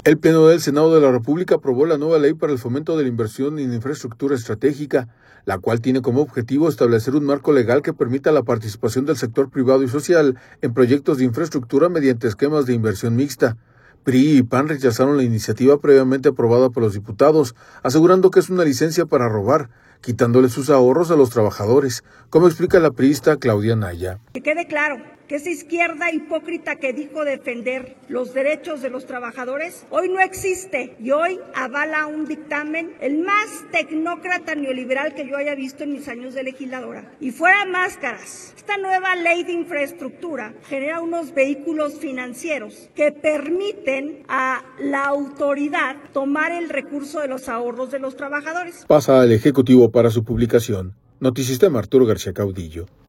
El Pleno del Senado de la República aprobó la nueva ley para el fomento de la inversión en infraestructura estratégica, la cual tiene como objetivo establecer un marco legal que permita la participación del sector privado y social en proyectos de infraestructura mediante esquemas de inversión mixta. PRI y PAN rechazaron la iniciativa previamente aprobada por los diputados, asegurando que es una licencia para robar, quitándole sus ahorros a los trabajadores, como explica la priista Claudia Naya. Que quede claro que esa izquierda hipócrita que dijo defender los derechos de los trabajadores, hoy no existe y hoy avala un dictamen, el más tecnócrata neoliberal que yo haya visto en mis años de legisladora. Y fuera máscaras, esta nueva ley de infraestructura genera unos vehículos financieros que permiten a la autoridad tomar el recurso de los ahorros de los trabajadores. Pasa al Ejecutivo para su publicación. Notisistema Arturo García Caudillo.